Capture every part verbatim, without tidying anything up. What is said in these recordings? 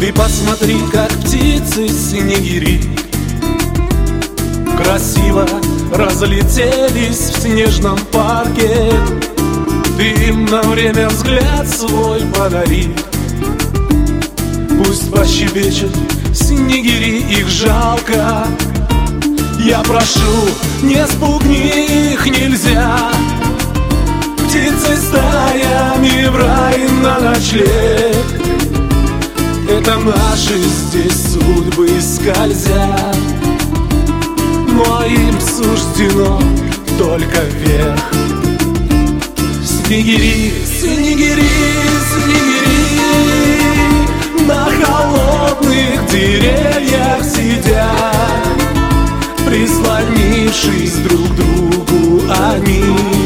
Ты посмотри, как птицы снегири красиво разлетелись в снежном парке. Ты им на время взгляд свой подари. Пусть пощебечет снегири, их жалко. Я прошу, не спугни их, нельзя птицы стаями в рай на ночлег. Это наши здесь судьбы скользят, но им суждено только вверх. Снегири, снегири, снегири на холодных деревьях сидят, прислонившись друг к другу они.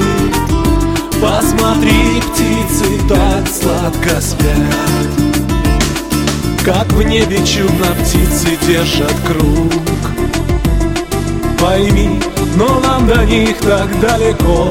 Посмотри, птицы так сладко спят, как в небе чудно птицы держат круг. Пойми, но нам до них так далеко.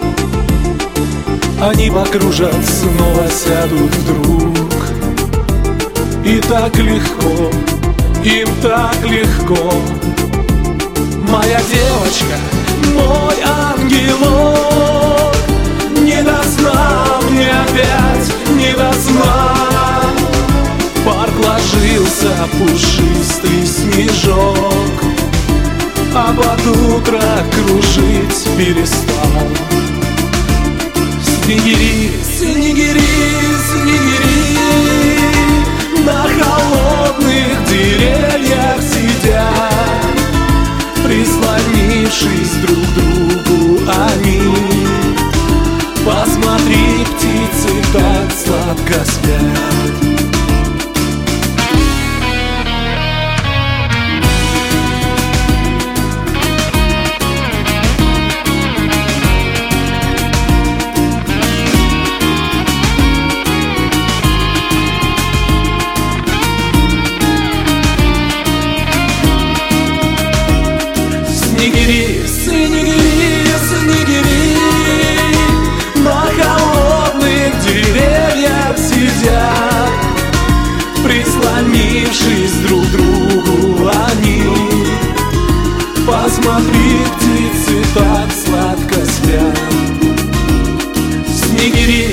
Они покружат, снова сядут вдруг. И так легко, им так легко. Моя девочка, мой ангелок, не до сна мне опять, не до сна. Парк ложился пушистый снежок, а под утро кружить перестал. Снегири, снегири, снегири на холодных деревьях сидят, прислонившись друг к другу они. Посмотри, птицы так сладко спят. Снегири, снегири, снегири на холодных деревьях сидят, прислонившись друг к другу они. Посмотри, птицы так сладко спят. Снегири,